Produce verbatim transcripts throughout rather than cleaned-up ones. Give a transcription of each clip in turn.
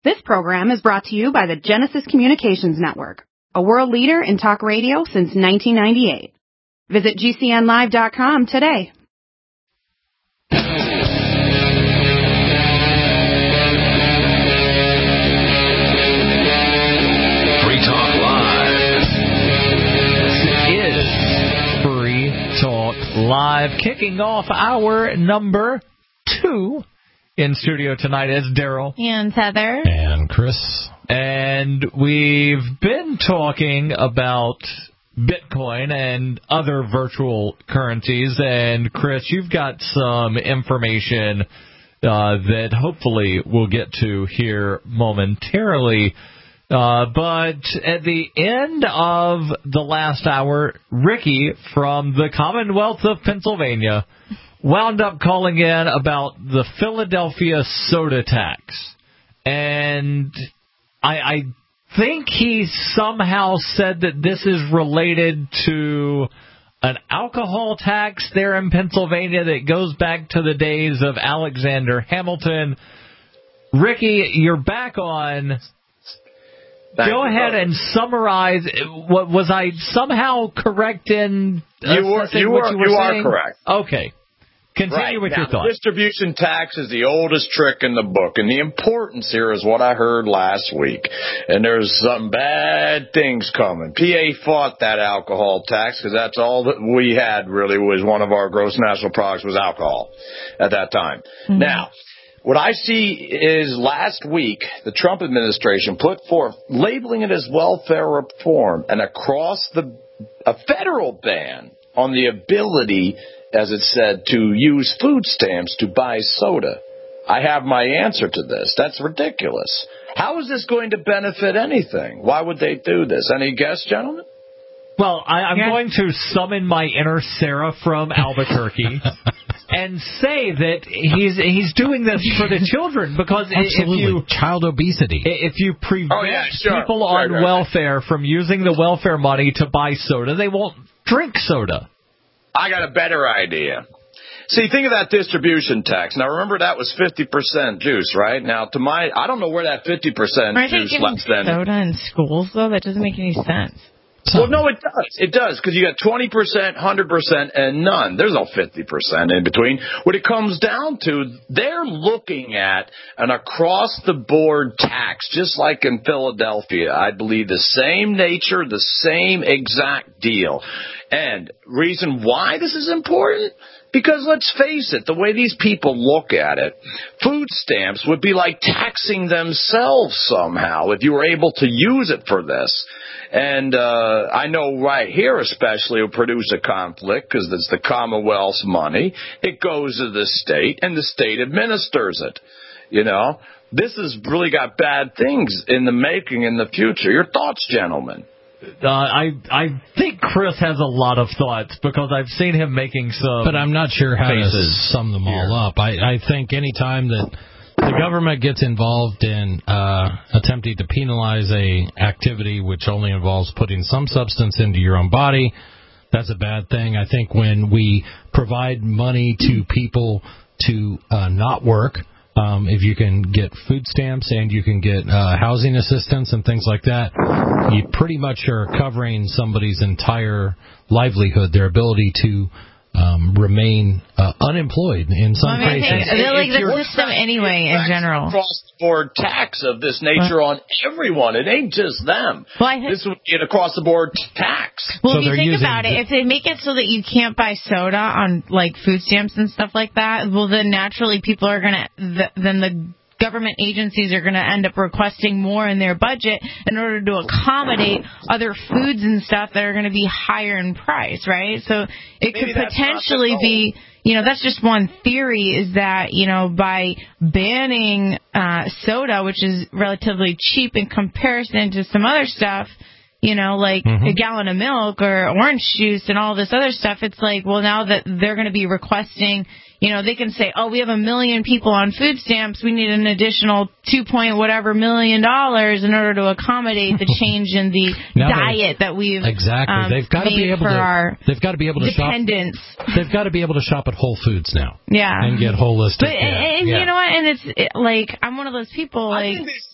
This program is brought to you by the Genesis Communications Network, a world leader in talk radio since nineteen ninety-eight. Visit G C N live dot com today. Free Talk Live. This is Free Talk Live, kicking off our number two. In studio tonight is Daryl. And Heather. And Chris. And we've been talking about Bitcoin and other virtual currencies. And, Chris, you've got some information uh, that hopefully we'll get to here momentarily. Uh, but at the end of the last hour, Ricky from the Commonwealth of Pennsylvania wound up calling in about the Philadelphia soda tax. And I, I think he somehow said that this is related to an alcohol tax there in Pennsylvania that goes back to the days of Alexander Hamilton. Ricky, you're back on. Back Go ahead and summarize. What was I somehow correct in you were, you what were, you were you saying? are correct. Okay. Continue right. with now, your thoughts. The distribution tax is the oldest trick in the book, and the importance here is what I heard last week. And there's some bad things coming. P A fought that alcohol tax because that's all that we had really was one of our gross national products was alcohol at that time. Mm-hmm. Now, what I see is last week the Trump administration put forth labeling it as welfare reform and across the a federal ban on the ability, as it said, to use food stamps to buy soda. I have my answer to this. That's ridiculous. How is this going to benefit anything? Why would they do this? Any guess, gentlemen? Well, I, I'm yeah. going to summon my inner Sarah from Albuquerque and say that he's he's doing this for the children because Absolutely. if you child obesity, if you prevent oh, yeah, sure. people sure, on sure. welfare from using the welfare money to buy soda, they won't drink soda. I got a better idea. See, think of that distribution tax. Now, remember that was fifty percent juice, right? Now, to my, I don't know where that fifty percent Aren't juice they giving left then. soda in schools, though? That doesn't make any sense. Well, no, it does. It does, because you got twenty percent, one hundred percent, and none. There's no fifty percent in between. What it comes down to, they're looking at an across-the-board tax, just like in Philadelphia. I believe the same nature, the same exact deal. And reason why this is important? Because let's face it, the way these people look at it, food stamps would be like taxing themselves somehow if you were able to use it for this. And uh I know right here especially it will produce a conflict because it's the Commonwealth's money. It goes to the state, and the state administers it. You know, this has really got bad things in the making in the future. Your thoughts, gentlemen? Uh, I I think Chris has a lot of thoughts because I've seen him making some. But I'm not sure how to sum them all here. up. I, I think any time that the government gets involved in uh, attempting to penalize a activity which only involves putting some substance into your own body, that's a bad thing. I think when we provide money to people to uh, not work, Um, if you can get food stamps and you can get uh, housing assistance and things like that, you pretty much are covering somebody's entire livelihood, their ability to um, remain uh, unemployed in some well, I mean, cases. They're like the system anyway in general. Across-the-board tax of this nature on everyone. It ain't just them. Well, I this would be an across-the-board tax. Well, So if you think using about it, if they make it so that you can't buy soda on like food stamps and stuff like that, well, then naturally people are gonna th- then the government agencies are going to end up requesting more in their budget in order to accommodate other foods and stuff that are going to be higher in price, right? So it Maybe could that's potentially be, you know, that's just one theory, is that, you know, by banning uh, soda, which is relatively cheap in comparison to some other stuff, you know, like mm-hmm. a gallon of milk or orange juice and all this other stuff, it's like, well, now that they're going to be requesting, you know, they can say, oh, we have a million people on food stamps. We need an additional two point whatever million dollars in order to accommodate the change in the diet they, that we've exactly. Um, they've got to be able for to. Our they've got to be able to dependents. shop. They've got to be able to shop at Whole Foods now. Yeah, and get holistic. But yeah. and yeah. you know what? And it's it, like I'm one of those people. I Like think this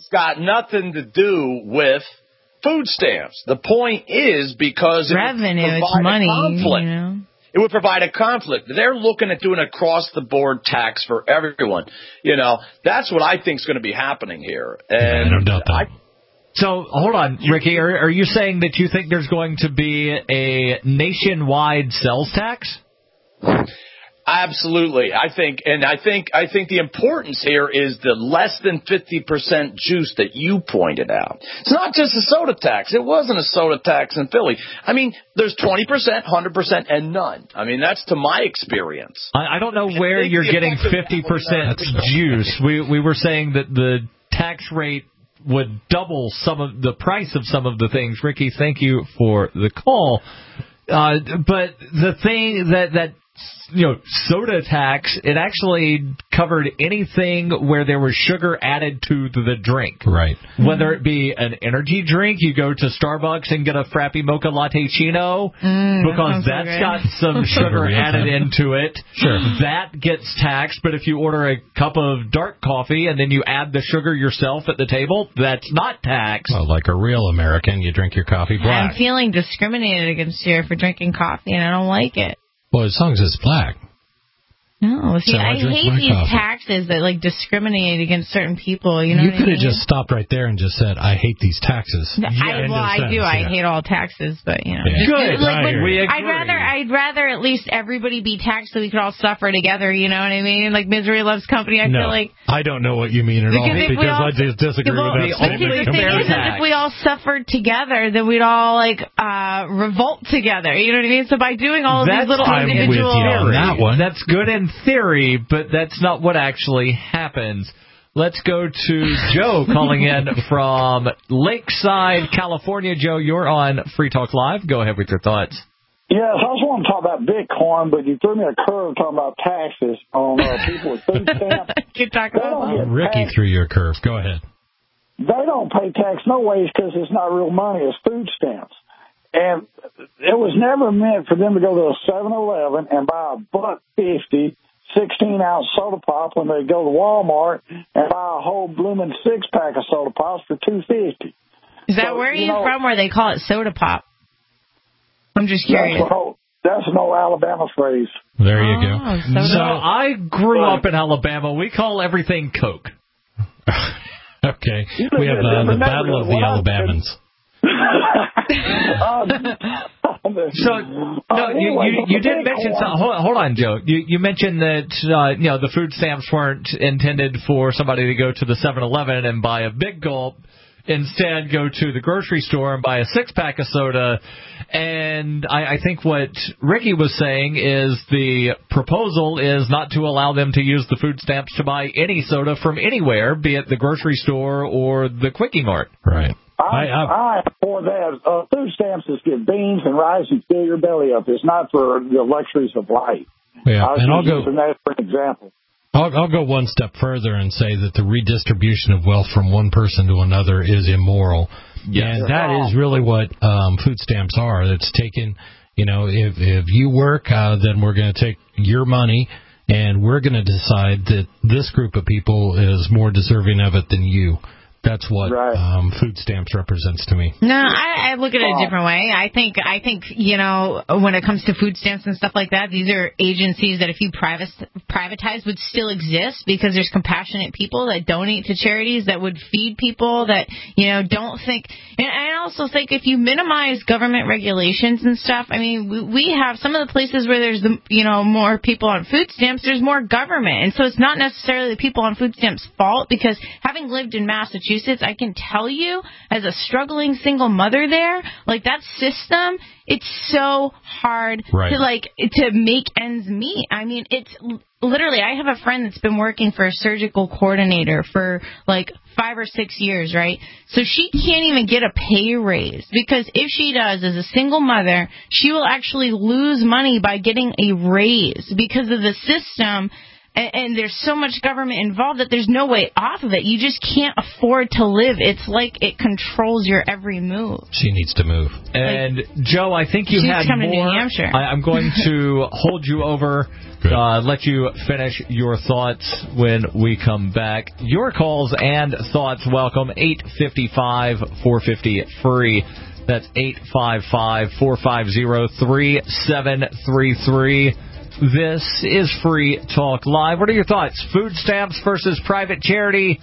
it's got nothing to do with food stamps. The point is because it revenue, would it's provide money, a conflict. you know. It would provide a conflict. They're looking at doing across the board tax for everyone. You know, that's what I think is going to be happening here. And yeah, no doubt that. I, So, hold on, Ricky. Are, are you saying that you think there's going to be a nationwide sales tax? Absolutely. I think, and I think, I think the importance here is the less than fifty percent juice that you pointed out. It's not just a soda tax. It wasn't a soda tax in Philly. I mean, there's twenty percent, one hundred percent, and none. I mean, that's to my experience. I, I don't know where you're getting fifty percent juice. We, we were saying that the tax rate would double some of the price of some of the things. Ricky, thank you for the call. Uh, but the thing that, that, you know, soda tax, it actually covered anything where there was sugar added to the drink. Right. Whether it be an energy drink, you go to Starbucks and get a Frappy Mocha Latte Chino, mm, because that that's so got some sugar added into it. Sure. That gets taxed, but if you order a cup of dark coffee and then you add the sugar yourself at the table, that's not taxed. Well, like a real American, you drink your coffee black. I'm feeling discriminated against here for drinking coffee, and I don't like it. Well, as long as it's black. No, see, So I I drink hate my these coffee. taxes that like discriminate against certain people. You know, You what could I have mean? just stopped right there and just said, "I hate these taxes." I, End well, of I do. sentence, I yeah. hate all taxes, but you know, Yeah. just- Good. Like, I when- hear we you. agree. I'd rather, I'd rather at least everybody be taxed so we could all suffer together. You know what I mean? Like misery loves company. I no, feel like I don't know what you mean at all Because if we because all- I just disagree well, with that the statement. only the thing is, is tax. if we all suffered together, then we'd all like uh revolt together. You know what I mean? So by doing all of That's these little I'm with individual, you on that one. That's good in theory, but that's not what actually happens. Let's go to Joe calling in from Lakeside, California. Joe, you're on Free Talk Live. Go ahead with your thoughts. Yes, I was wanting to talk about Bitcoin, but you threw me a curve talking about taxes on uh, people with food stamps. Keep talking They about don't Uh, get Ricky taxed. threw you a curve. Go ahead. They don't pay tax no ways because it's not real money. It's food stamps. And it was never meant for them to go to a seven eleven and buy a buck fifty, sixteen ounce soda pop when they go to Walmart and buy a whole blooming six pack of soda pops for two fifty. Is that So, where are you you know- from? Where they call it soda pop? I'm just That's curious. an old, that's an old Alabama phrase. There you Oh, go. soda So pop. I grew up in Alabama. We call everything Coke. Okay. You We have live in uh, a the different Battle of the neighborhood. Alabamans. um, So uh, no, you anyway, you, you the did mention Bitcoin- some, hold, hold on, Joe. You you mentioned that uh, you know the food stamps weren't intended for somebody to go to the seven eleven and buy a big gulp. Instead, go to the grocery store and buy a six pack of soda. And I, I think what Ricky was saying is the proposal is not to allow them to use the food stamps to buy any soda from anywhere, be it the grocery store or the Quickie Mart. Right. I, I, I, I for that. Uh, food stamps is get beans and rice and fill your belly up. It's not for the luxuries of life. yeah, I was and I'll just go. using that for an example. I'll, I'll go one step further and say that the redistribution of wealth from one person to another is immoral. Yes. And that is really what um, food stamps are. It's taken, you know, if if you work, uh, then we're going to take your money and we're going to decide that this group of people is more deserving of it than you. That's what Right. um, food stamps represents to me. No, I, I look at it a different way. I think, I think, you know, when it comes to food stamps and stuff like that, these are agencies that if you privat, privatize would still exist because there's compassionate people that donate to charities that would feed people that, you know, don't think. And I also think if you minimize government regulations and stuff, I mean, we, we have some of the places where there's, the, you know, more people on food stamps, there's more government. And so it's not necessarily the people on food stamps' fault because having lived in Massachusetts, I can tell you, as a struggling single mother there, like that system, it's so hard Right. to like to make ends meet. I mean, it's literally. I have a friend that's been working for a surgical coordinator for like five or six years, right? So she can't even get a pay raise because if she does, as a single mother, she will actually lose money by getting a raise because of the system. and, and there's so much government involved that there's no way off of it. You just can't afford to live. It's like it controls your every move. She needs to move. And, like, Joe, I think you she had needs to come more. to New Hampshire. I, I'm going to hold you over, uh, let you finish your thoughts when we come back. Your calls and thoughts welcome. eight five five, four five zero, free. That's eight five five, four five zero, three seven three three. This is Free Talk Live. What are your thoughts? Food stamps versus private charity?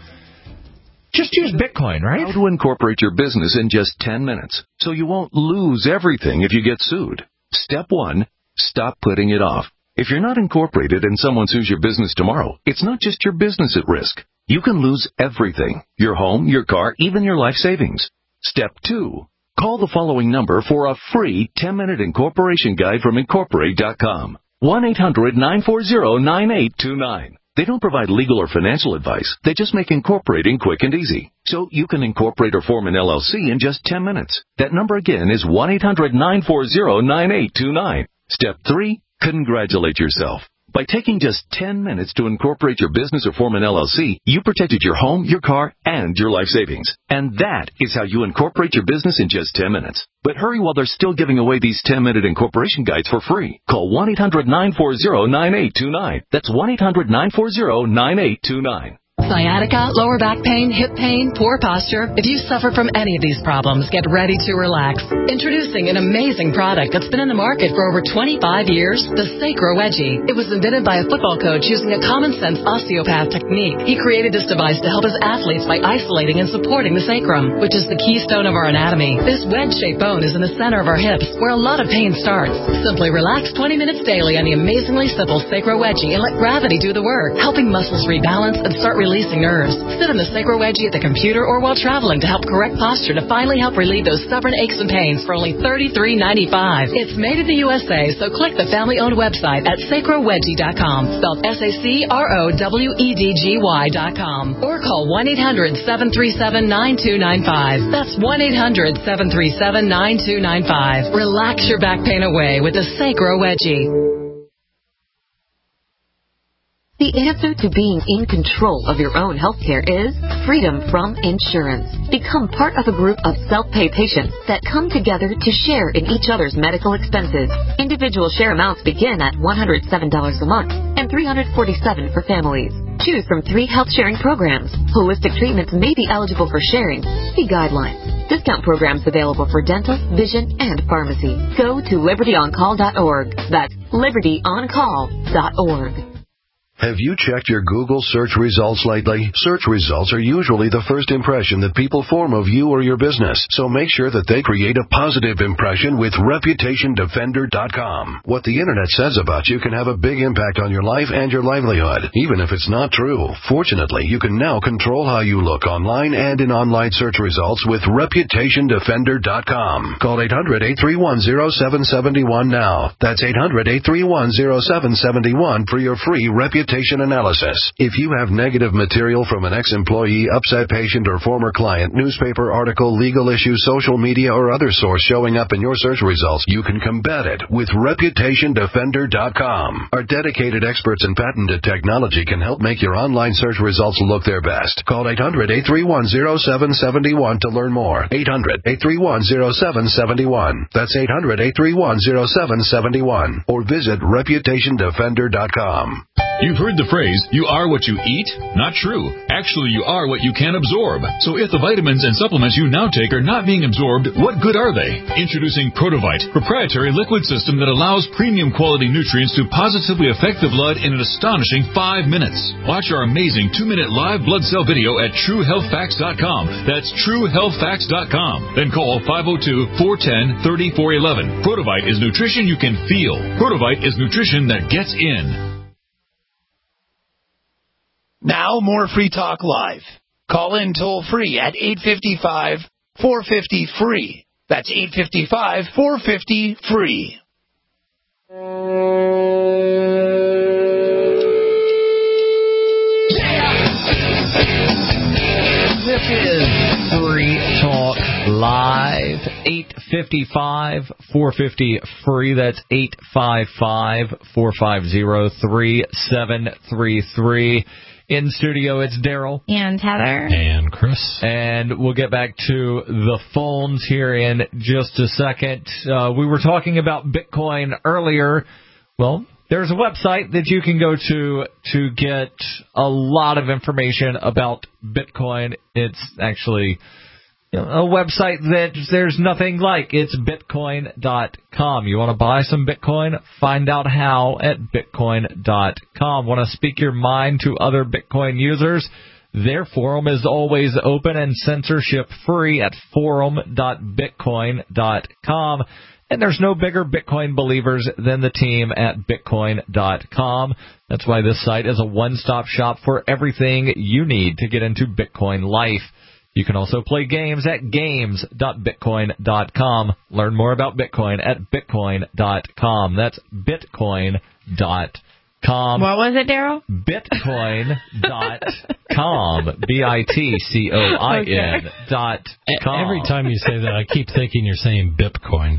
Just use Bitcoin, right? How to incorporate your business in just ten minutes so you won't lose everything if you get sued. Step one, stop putting it off. If you're not incorporated and someone sues your business tomorrow, it's not just your business at risk. You can lose everything: your home, your car, even your life savings. Step two, call the following number for a free ten-minute incorporation guide from Incorporate dot com. one eight hundred, nine four zero, nine eight two nine. They don't provide legal or financial advice. They just make incorporating quick and easy. So you can incorporate or form an L L C in just ten minutes. That number again is one eight hundred, nine four zero, nine eight two nine. Step three, congratulate yourself. By taking just ten minutes to incorporate your business or form an L L C, you protected your home, your car, and your life savings. And that is how you incorporate your business in just ten minutes. But hurry while they're still giving away these ten-minute incorporation guides for free. Call one eight hundred, nine four zero, nine eight two nine. That's one eight hundred, nine four zero, nine eight two nine. Sciatica, lower back pain, hip pain, poor posture. If you suffer from any of these problems, get ready to relax. Introducing an amazing product that's been in the market for over twenty-five years, the Sacro Wedgie. It was invented by a football coach using a common-sense osteopath technique. He created this device to help his athletes by isolating and supporting the sacrum, which is the keystone of our anatomy. This wedge-shaped bone is in the center of our hips, where a lot of pain starts. Simply relax twenty minutes daily on the amazingly simple Sacro Wedgie and let gravity do the work, helping muscles rebalance and start releasing nerves. Sit in the Sacro Wedgie at the computer or while traveling to help correct posture to finally help relieve those stubborn aches and pains for only thirty-three ninety-five. It's made in the U S A, so click the family-owned website at sacro wedgie dot com, spelled S A C R O W E D G Y dot com, or call one eight hundred, seven three seven, nine two nine five. That's one eight hundred, seven three seven, nine two nine five. Relax your back pain away with the Sacro Wedgie. The answer to being in control of your own healthcare is freedom from insurance. Become part of a group of self-pay patients that come together to share in each other's medical expenses. Individual share amounts begin at one hundred seven dollars a month and three hundred forty-seven dollars for families. Choose from three health sharing programs. Holistic treatments may be eligible for sharing. See guidelines. Discount programs available for dental, vision, and pharmacy. Go to liberty on call dot org. That's liberty on call dot org. Have you checked your Google search results lately? Search results are usually the first impression that people form of you or your business, so make sure that they create a positive impression with reputation defender dot com. What the internet says about you can have a big impact on your life and your livelihood, even if it's not true. Fortunately, you can now control how you look online and in online search results with reputation defender dot com. Call eight hundred, eight three one, zero seven seven one now. That's eight hundred, eight three one, zero seven seven one for your free reputation analysis. If you have negative material from an ex-employee, upset patient, or former client, newspaper article, legal issue, social media, or other source showing up in your search results, you can combat it with reputation defender dot com. Our dedicated experts in patented technology can help make your online search results look their best. Call eight hundred, eight three one, zero seven seven one to learn more. eight hundred, eight three one, zero seven seven one. That's eight hundred, eight three one, zero seven seven one. Or visit reputation defender dot com. You've heard the phrase, you are what you eat? Not true. Actually, you are what you can absorb. So if the vitamins and supplements you now take are not being absorbed, what good are they? Introducing Protovite, proprietary liquid system that allows premium quality nutrients to positively affect the blood in an astonishing five minutes. Watch our amazing two-minute live blood cell video at true health facts dot com. That's true health facts dot com. Then call five oh two, four one oh, three four one one. Protovite is nutrition you can feel. Protovite is nutrition that gets in. Now, more Free Talk Live. Call in toll free at eight five five, four five zero, free. That's eight five five, four five zero, free. This is Free Talk Live, eight five five, four five zero, free. That's eight five five, four five zero, three seven three three. In studio, it's Daryl. And Heather. And Chris. And we'll get back to the phones here in just a second. Uh, we were talking about Bitcoin earlier. Well, there's a website that you can go to to get a lot of information about Bitcoin. It's actually you know, a website that there's nothing like. It's bitcoin dot com. You want to buy some Bitcoin? Find out how at bitcoin dot com. Want to speak your mind to other Bitcoin users? Their forum is always open and censorship free at forum dot bitcoin dot com. And there's no bigger Bitcoin believers than the team at bitcoin dot com. That's why this site is a one-stop shop for everything you need to get into Bitcoin life. You can also play games at games dot bitcoin dot com. Learn more about Bitcoin at bitcoin dot com. That's bitcoin dot com. What was it, Daryl? bitcoin dot com. B I T C O I N dot com. Every time you say that, I keep thinking you're saying Bitcoin.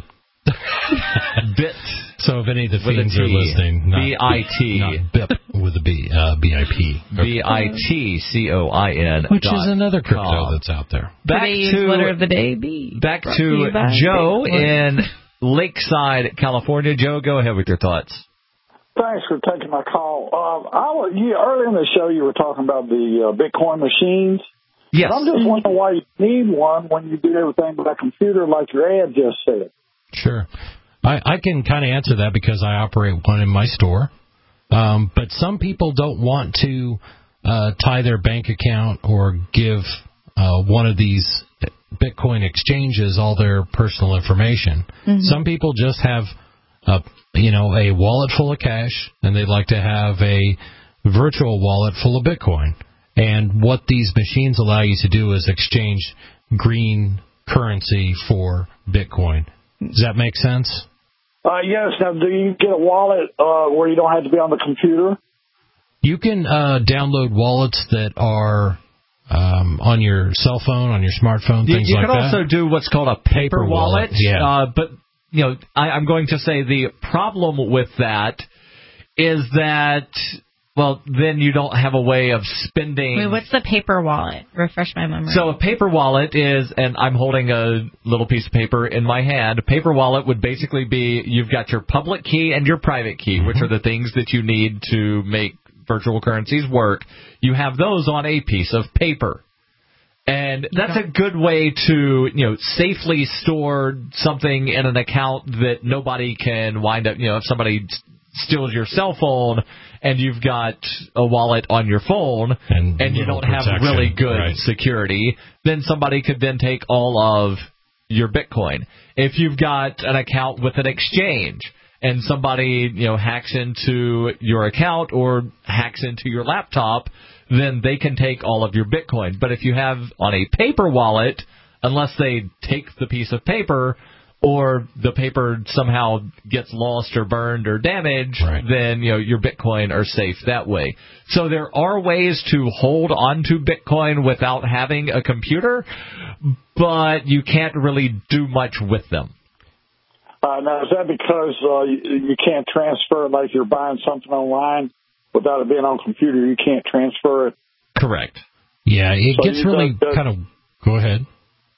Bit. So if any of the fiends are listening, not B I T. Not Bip with a B, uh, B I P. B I T C O I N. Which is another crypto that's out there. Back Today's to, letter of the day, B. Back Brought to by Joe Bitcoin. in Lakeside, California. Joe, go ahead with your thoughts. Thanks for taking my call. Um, I was, you, earlier in the show, you were talking about the uh, Bitcoin machines. Yes. And I'm just wondering why you need one when you do everything by computer like your ad just said. Sure. I, I can kind of answer that because I operate one in my store. Um, but some people don't want to uh, tie their bank account or give uh, one of these Bitcoin exchanges all their personal information. Mm-hmm. Some people just have a, you know, a wallet full of cash, and they'd like to have a virtual wallet full of Bitcoin. And what these machines allow you to do is exchange green currency for Bitcoin. Does that make sense? Uh, yes. Now, do you get a wallet uh, where you don't have to be on the computer? You can uh, download wallets that are um, on your cell phone, on your smartphone, you, things you like that. You can also do what's called a paper, paper wallet. wallet yeah. Uh, but, you know, I, I'm going to say the problem with that is that, well, then you don't have a way of spending. Wait, what's the paper wallet? Refresh my memory. So a paper wallet is, and I'm holding a little piece of paper in my hand. A paper wallet would basically be you've got your public key and your private key, mm-hmm. which are the things that you need to make virtual currencies work. You have those on a piece of paper. And that's a good way to, you know, safely store something in an account that nobody can wind up, you know, if somebody steals your cell phone and you've got a wallet on your phone and, and you don't have really good right. security, then somebody could then take all of your Bitcoin. If you've got an account with an exchange and somebody, you know, hacks into your account or hacks into your laptop, then they can take all of your Bitcoin. But if you have on a paper wallet, unless they take the piece of paper or the paper somehow gets lost or burned or damaged, right. then, you know, your Bitcoin are safe that way. So there are ways to hold onto Bitcoin without having a computer, but you can't really do much with them. Uh, now, is that because uh, you, you can't transfer it like you're buying something online without it being on computer? You can't transfer it? Correct. Yeah, it so gets really uh, kind of... Go ahead.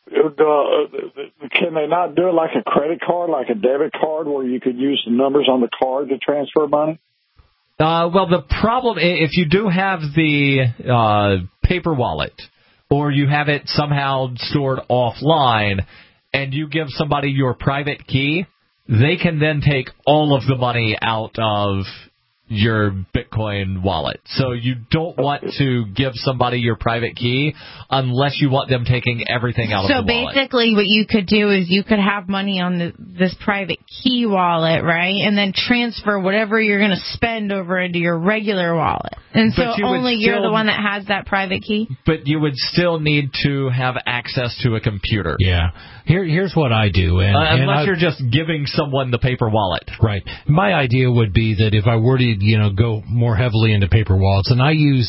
Uh, can they not do it like a credit card, like a debit card, where you could use the numbers on the card to transfer money? Uh, well, the problem, if you do have the uh, paper wallet or you have it somehow stored offline and you give somebody your private key, they can then take all of the money out of your Bitcoin wallet. So you don't want to give somebody your private key unless you want them taking everything out so of the wallet. So basically what you could do is you could have money on the, this private key wallet, right? And then transfer whatever you're going to spend over into your regular wallet. And so you only still, you're the one that has that private key? But you would still need to have access to a computer. Yeah. Here, here's what I do. And, uh, unless and I, you're just giving someone the paper wallet. Right. My idea would be that if I were to, you know, go more heavily into paper wallets, and I use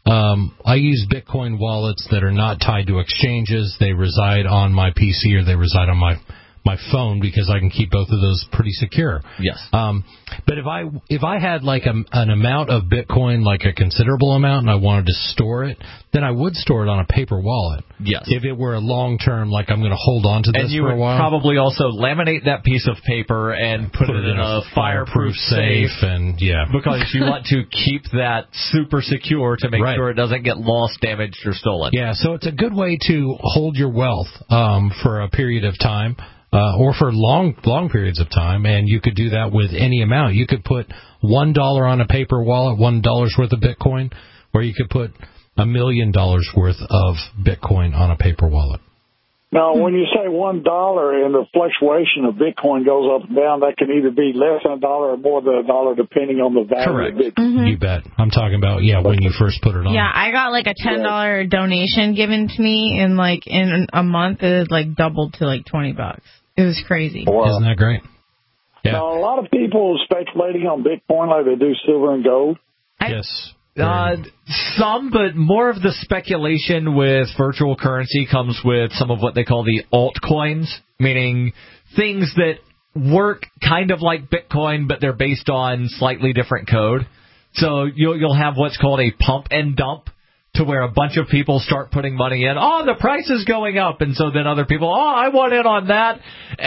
Um, I use Bitcoin wallets that are not tied to exchanges. They reside on my P C or they reside on my my phone because I can keep both of those pretty secure. Yes. Um, but if I if I had like a, an amount of Bitcoin, like a considerable amount, and I wanted to store it, then I would store it on a paper wallet. Yes. If it were a long term, like I'm going to hold on to this and you for a would while. probably also laminate that piece of paper and put, Put it, it in a fireproof safe, and yeah, because you want to keep that super secure to make Right. sure it doesn't get lost, damaged, or stolen. Yeah, so it's a good way to hold your wealth um, for a period of time. Uh, or for long, long periods of time, and you could do that with any amount. You could put one dollar on a paper wallet, one dollar's worth of Bitcoin, or you could put a million dollars worth of Bitcoin on a paper wallet. Now, when you say one dollar and the fluctuation of Bitcoin goes up and down, that can either be less than a dollar or more than a dollar, depending on the value Correct. of Bitcoin. Mm-hmm. You bet. I'm talking about yeah when you first put it on. Yeah, I got like a ten dollar donation given to me, and like in a month it like doubled to like twenty bucks. It was crazy. Wow. Isn't that great? Yeah. Now, a lot of people speculating on Bitcoin like they do silver and gold. Yes. Uh, some, but more of the speculation with virtual currency comes with some of what they call the altcoins, meaning things that work kind of like Bitcoin, but they're based on slightly different code. So you'll, you'll have what's called a pump and dump, to where a bunch of people start putting money in. Oh, the price is going up. And so then other people, oh, I want in on that.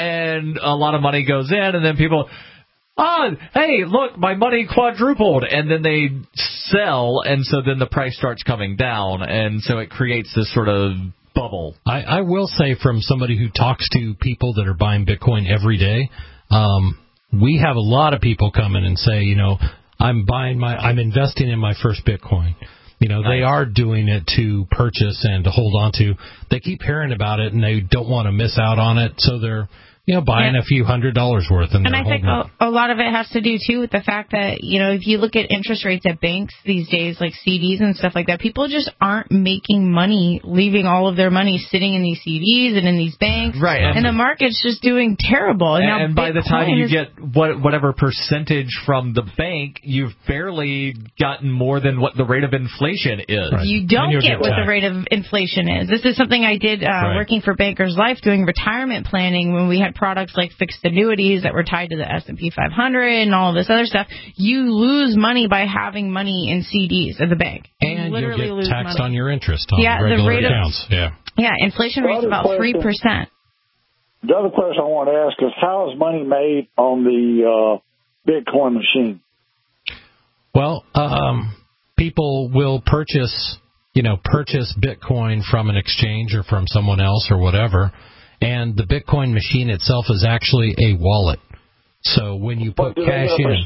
And a lot of money goes in. And then people, oh, hey, look, my money quadrupled. And then they sell. And so then the price starts coming down. And so it creates this sort of bubble. I, I will say, from somebody who talks to people that are buying Bitcoin every day, um, we have a lot of people come in and say, you know, I'm buying my, I'm investing in my first Bitcoin. You know, they are doing it to purchase and to hold on to. They keep hearing about it, and they don't want to miss out on it, so they're, you know, buying yeah. a few hundred dollars worth. And, and I think it. a, a lot of it has to do, too, with the fact that, you know, if you look at interest rates at banks these days, like C Ds and stuff like that, people just aren't making money, leaving all of their money sitting in these C Ds and in these banks. Right. And, and the market's just doing terrible. And, and, and by the time you is, get what, whatever percentage from the bank, you've barely gotten more than what the rate of inflation is. Right. You don't get what taxed. the rate of inflation is. This is something I did uh, right. working for Bankers Life, doing retirement planning when we had products like fixed annuities that were tied to the S and P five hundred and all of this other stuff. You lose money by having money in C Ds at the bank. And you literally you'll get lose taxed money. on your interest on yeah, regular the rate accounts. Of, yeah, yeah, inflation rate's about three percent. The other question I want to ask is, how is money made on the uh, Bitcoin machine? Well, um, people will purchase, you know, purchase Bitcoin from an exchange or from someone else or whatever. And the Bitcoin machine itself is actually a wallet. So when you put cash in,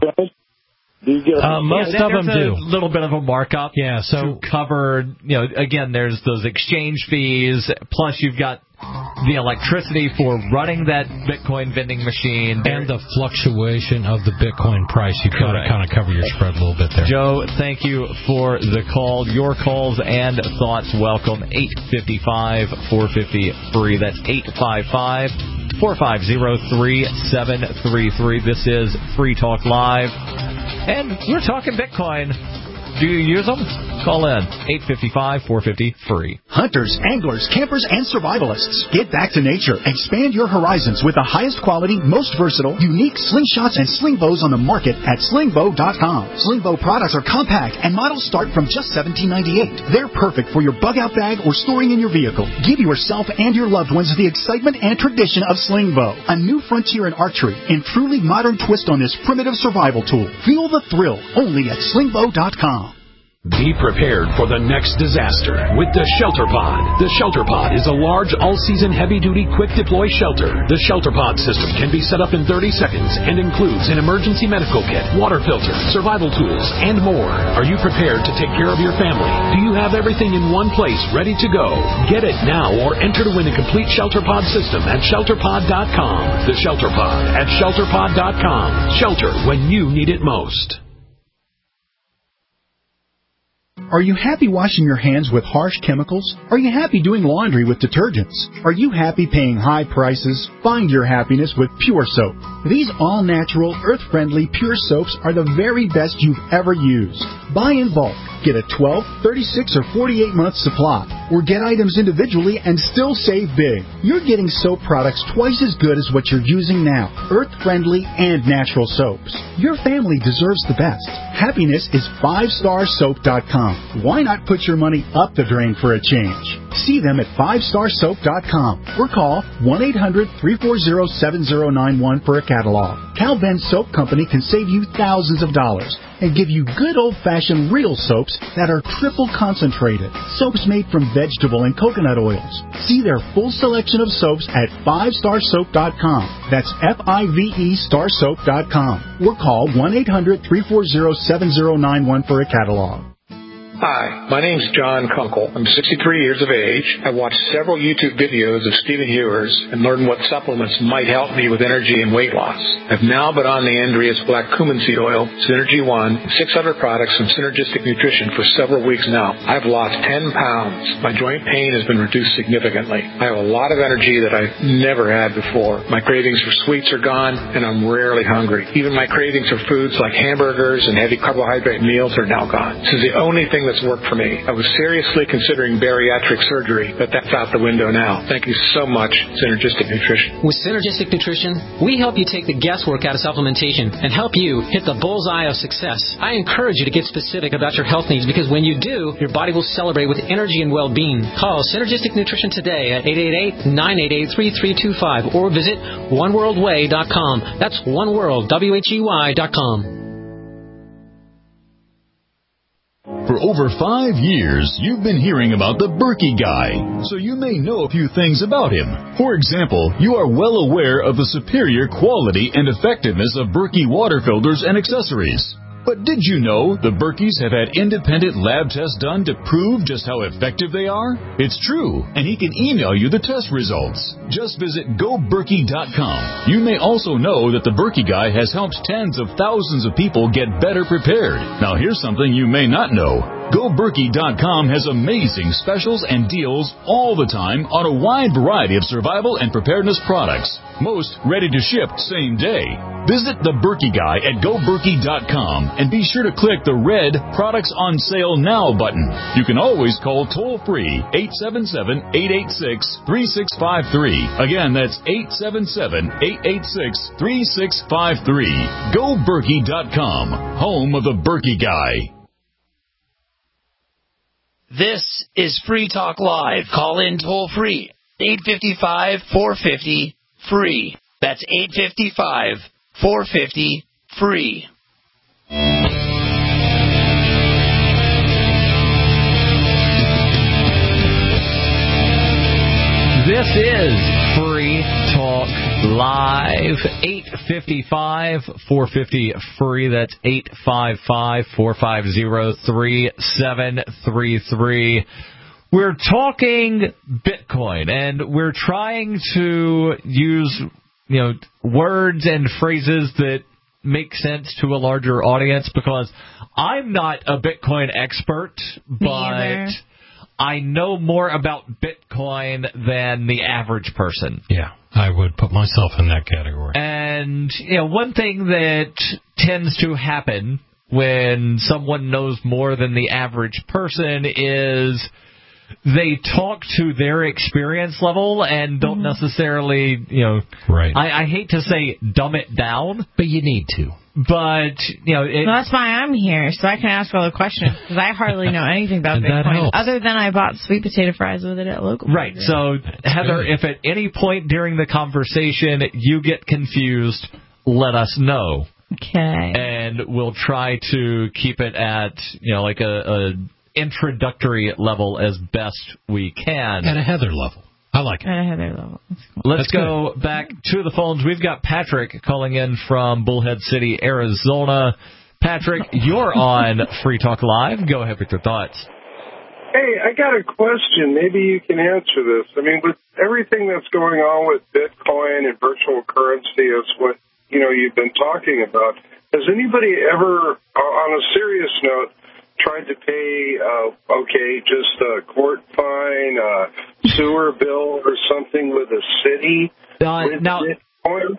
do you get uh, most yeah, of them do. A little bit of a markup. Yeah. So to cover, you know, again, there's those exchange fees. Plus, you've got the electricity for running that Bitcoin vending machine and the fluctuation of the Bitcoin price. You've got to kind of cover your spread a little bit there. Joe, thank you for the call. Your calls and thoughts welcome. eight five five, four five zero, free. That's eight five five, four five zero, three seven three three. This is Free Talk Live. And we're talking Bitcoin. Do you use them? Call in. eight five five, four five zero, free. Hunters, anglers, campers, and survivalists. Get back to nature. Expand your horizons with the highest quality, most versatile, unique slingshots and sling bows on the market at sling bow dot com. Sling bow products are compact and models start from just seventeen ninety-eight. They're perfect for your bug out bag or storing in your vehicle. Give yourself and your loved ones the excitement and tradition of sling bow. A new frontier in archery and truly modern twist on this primitive survival tool. Feel the thrill only at sling bow dot com. Be prepared for the next disaster with the Shelter Pod. The Shelter Pod is a large, all-season, heavy-duty, quick-deploy shelter. The Shelter Pod system can be set up in thirty seconds and includes an emergency medical kit, water filter, survival tools, and more. Are you prepared to take care of your family? Do you have everything in one place ready to go? Get it now or enter to win a complete Shelter Pod system at shelter pod dot com. The Shelter Pod at shelter pod dot com. Shelter when you need it most. Are you happy washing your hands with harsh chemicals? Are you happy doing laundry with detergents? Are you happy paying high prices? Find your happiness with Pure Soap. These all-natural, earth-friendly Pure Soaps are the very best you've ever used. Buy in bulk. Get a twelve, thirty-six, or forty-eight month supply. Or get items individually and still save big. You're getting soap products twice as good as what you're using now. Earth-friendly and natural soaps. Your family deserves the best. Happiness is five star soap dot com. Why not put your money up the drain for a change? See them at five star soap dot com or call one eight hundred, three four zero, seven zero nine one for a catalog. Cal Ben Soap Company can save you thousands of dollars and give you good old-fashioned real soaps that are triple concentrated. Soaps made from vegetable and coconut oils. See their full selection of soaps at five star soap dot com. That's F I V E star soap dot com. Or call one eight hundred, three four zero, seven zero nine one for a catalog. Hi, my name's John Kunkel. I'm sixty-three years of age. I watched several YouTube videos of Stephen Hewers and learned what supplements might help me with energy and weight loss. I've now been on the Andreas Black Cumin Seed Oil, Synergy One, six other products from Synergistic Nutrition for several weeks now. I've lost ten pounds. My joint pain has been reduced significantly. I have a lot of energy that I've never had before. My cravings for sweets are gone, and I'm rarely hungry. Even my cravings for foods like hamburgers and heavy carbohydrate meals are now gone. This is the only thing that's worked for me. I was seriously considering bariatric surgery, but that's out the window now. Thank you so much, Synergistic Nutrition. With Synergistic Nutrition, we help you take the guesswork out of supplementation and help you hit the bullseye of success. I encourage you to get specific about your health needs because when you do, your body will celebrate with energy and well-being. Call Synergistic Nutrition today at eight eight eight, nine eight eight, three three two five or visit one world way dot com. That's oneworld, W H E Y dot com. For over five years, you've been hearing about the Berkey Guy, so you may know a few things about him. For example, you are well aware of the superior quality and effectiveness of Berkey water filters and accessories. But did you know the Berkeys have had independent lab tests done to prove just how effective they are? It's true, and he can email you the test results. Just visit go berkey dot com. You may also know that the Berkey Guy has helped tens of thousands of people get better prepared. Now here's something you may not know. go berkey dot com has amazing specials and deals all the time on a wide variety of survival and preparedness products. Most ready to ship same day. Visit the Berkey Guy at go berkey dot com and be sure to click the red Products on Sale Now button. You can always call toll-free eight seven seven, eight eight six, three six five three. Again, that's eight seven seven, eight eight six, three six five three. go berkey dot com, home of the Berkey Guy. This is Free Talk Live. Call in toll free. eight five five, four five zero, free. That's eight five five, four five zero, free. This is Free Talk Live. eight five five, four five zero, free. That's eight five five, four five zero, three seven three three. We're talking Bitcoin, and we're trying to use, you know, words and phrases that make sense to a larger audience, because I'm not a Bitcoin expert, but I know more about Bitcoin than the average person. Yeah, I would put myself in that category. And, you know, one thing that tends to happen when someone knows more than the average person is they talk to their experience level and don't mm-hmm. necessarily, you know, right. I, I hate to say dumb it down, but you need to. But, you know, it, well, that's why I'm here, so I can ask all the questions, because I hardly know anything about Bitcoin, other than I bought sweet potato fries with it at local. Right, so, that's Heather, good. If at any point during the conversation you get confused, let us know. Okay. And we'll try to keep it at, you know, like a, a introductory level as best we can. At a Heather level. I like it. At a Heather level. Cool. Let's That's go good. back to the phones. We've got Patrick calling in from Bullhead City, Arizona. Patrick, you're on Free Talk Live. Go ahead with your thoughts. Hey, I got a question. Maybe you can answer this. I mean, with everything that's going on with Bitcoin and virtual currency, is what, you know, you've been talking about. Has anybody ever, on a serious note, tried to pay, uh, okay, just a court fine, a sewer bill or something with a city? Uh, with now, Bitcoin?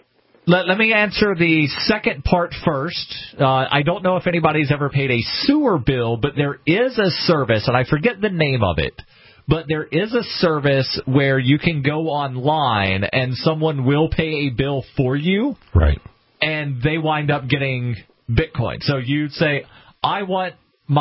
Let, let me answer the second part first. Uh, I don't know if anybody's ever paid a sewer bill, but there is a service, and I forget the name of it, but there is a service where you can go online and someone will pay a bill for you. Right. And they wind up getting Bitcoin. So you'd say, I want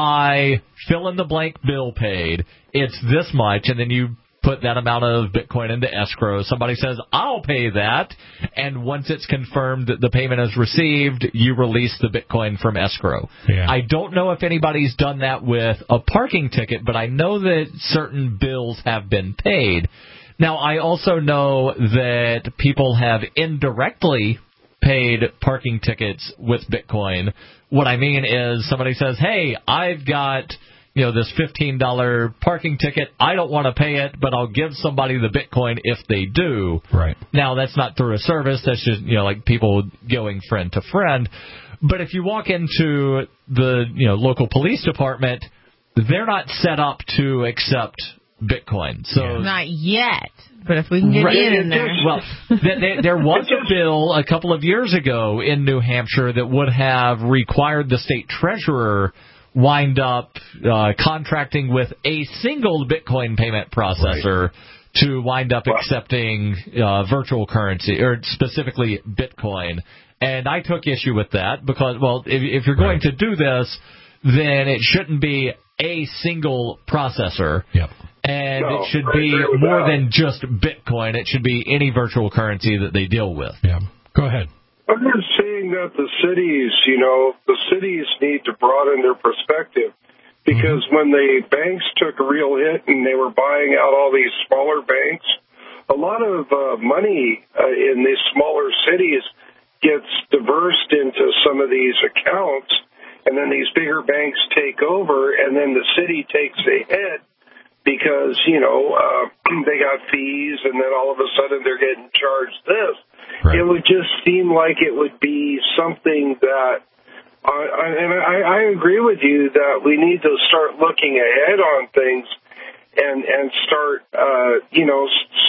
my fill-in-the-blank bill paid. It's this much, and then you put that amount of Bitcoin into escrow. Somebody says, I'll pay that, and once it's confirmed that the payment is received, you release the Bitcoin from escrow. Yeah. I don't know if anybody's done that with a parking ticket, but I know that certain bills have been paid. Now, I also know that people have indirectly paid parking tickets with Bitcoin. What I mean is somebody says, hey, I've got, you know, this fifteen dollars parking ticket. I don't want to pay it, but I'll give somebody the Bitcoin if they do. Right. Now, that's not through a service. That's just, you know, like people going friend to friend. But if you walk into the, you know, local police department, they're not set up to accept Bitcoin. So not yet. But if we can get right. in, in there. Well, th- th- there was a bill a couple of years ago in New Hampshire that would have required the state treasurer wind up uh, contracting with a single Bitcoin payment processor right. to wind up wow. accepting uh, virtual currency, or specifically Bitcoin. And I took issue with that because, well, if, if you're going right. to do this, then it shouldn't be a single processor. Yep. And no, it should I be more that. than just Bitcoin. It should be any virtual currency that they deal with. Yeah. Go ahead. I'm just saying that the cities, you know, the cities need to broaden their perspective. Because mm-hmm. when the banks took a real hit and they were buying out all these smaller banks, a lot of uh, money uh, in these smaller cities gets dispersed into some of these accounts, and then these bigger banks take over, and then the city takes a hit because, you know, uh, they got fees, and then all of a sudden they're getting charged this. Right. It would just seem like it would be something that, uh, and I, I agree with you that we need to start looking ahead on things and, and start, uh, you know,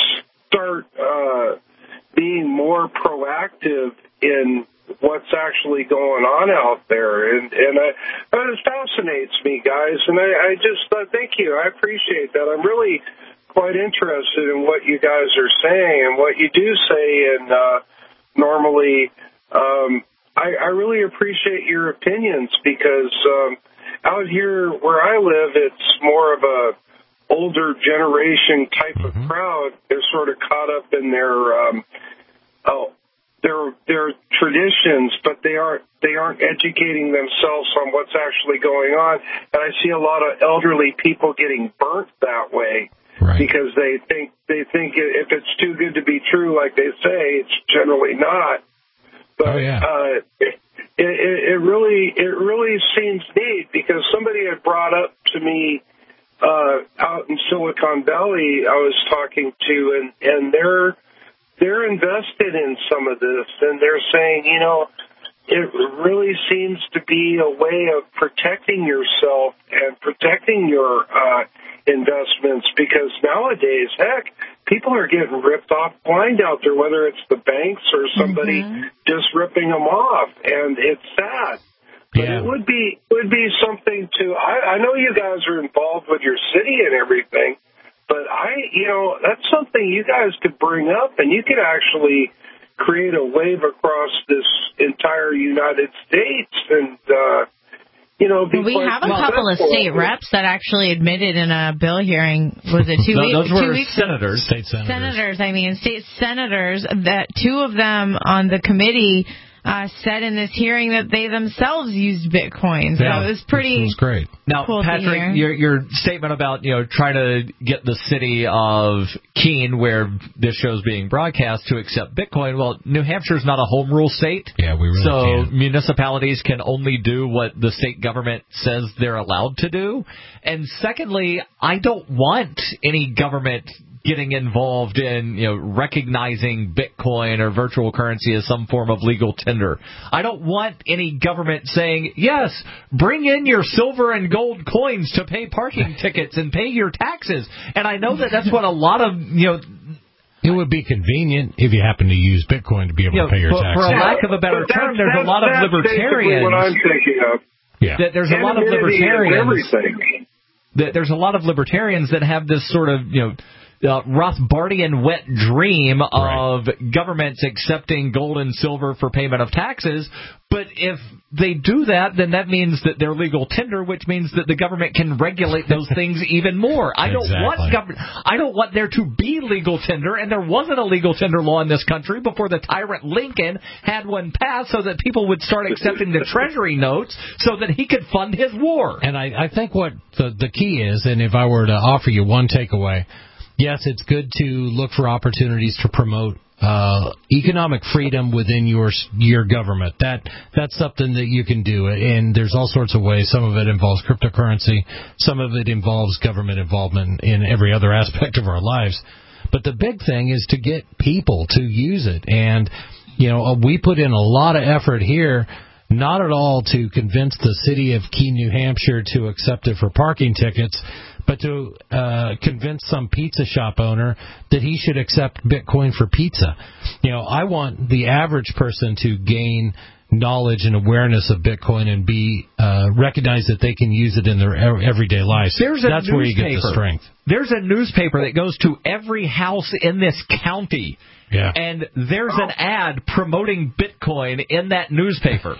start uh, being more proactive in what's actually going on out there. And, and I, it fascinates me, guys, and I, I just uh, thank you. I appreciate that. I'm really quite interested in what you guys are saying and what you do say, and uh, normally um, I, I really appreciate your opinions because um, out here where I live, it's more of a older generation type mm-hmm. of crowd. They're sort of caught up in their um, oh, their their traditions, but they aren't they aren't educating themselves on what's actually going on. And I see a lot of elderly people getting burnt that way. Right. Because they think they think if it's too good to be true, like they say, it's generally not. But oh, yeah. uh, it, it, it really it really seems neat because somebody had brought up to me uh, out in Silicon Valley. I was talking to, and and they're they're invested in some of this, and they're saying, you know, it really seems to be a way of protecting yourself and protecting your uh, investments, because nowadays, heck, people are getting ripped off blind out there, whether it's the banks or somebody mm-hmm. just ripping them off, and it's sad. But yeah. it would be would be something to. I, I know you guys are involved with your city and everything, but I, you know, that's something you guys could bring up, and you could actually create a wave across this entire United States, and uh, you know, well, we have a couple of state reps that actually admitted in a bill hearing. Was it two no, weeks? Those were two weeks senators, state senators. Senators, I mean, state senators. That two of them on the committee uh, said in this hearing that they themselves used Bitcoin. So yeah, it was pretty. It was great. Now, cool Patrick, your your statement about, you know, trying to get the city of Keene, where this show is being broadcast, to accept Bitcoin. Well, New Hampshire is not a home rule state. Yeah, we really so can. municipalities can only do what the state government says they're allowed to do. And secondly, I don't want any government getting involved in, you know, recognizing Bitcoin or virtual currency as some form of legal tender. I don't want any government saying, yes, bring in your silver and gold coins to pay parking tickets and pay your taxes. And I know that that's what a lot of, you know, It would be convenient if you happen to use Bitcoin to be able You know, to pay your for, taxes. for a lack of a better But term, that's- there's a that's- lot of that's libertarians. basically what I'm thinking of. Yeah. That there's a lot of Anonymity and libertarians. everything. That there's a lot of libertarians that have this sort of, you know, uh, Rothbardian wet dream of right. governments accepting gold and silver for payment of taxes. But if they do that, then that means that they're legal tender, which means that the government can regulate those things even more. I don't exactly. want government. I don't want there to be legal tender, and there wasn't a legal tender law in this country before the tyrant Lincoln had one passed, so that people would start accepting the Treasury notes so that he could fund his war. And I, I think what the, the key is, and if I were to offer you one takeaway. Yes, it's good to look for opportunities to promote uh, economic freedom within your your government. That that's something that you can do, and there's all sorts of ways. Some of it involves cryptocurrency. Some of it involves government involvement in every other aspect of our lives. But the big thing is to get people to use it. And, you know, we put in a lot of effort here, not at all to convince the city of Keene, New Hampshire to accept it for parking tickets, but to uh, convince some pizza shop owner that he should accept Bitcoin for pizza. You know, I want the average person to gain knowledge and awareness of Bitcoin and be uh, recognize that they can use it in their everyday lives. There's a That's where you get the strength. There's a newspaper that goes to every house in this county, yeah. and there's an ad promoting Bitcoin in that newspaper.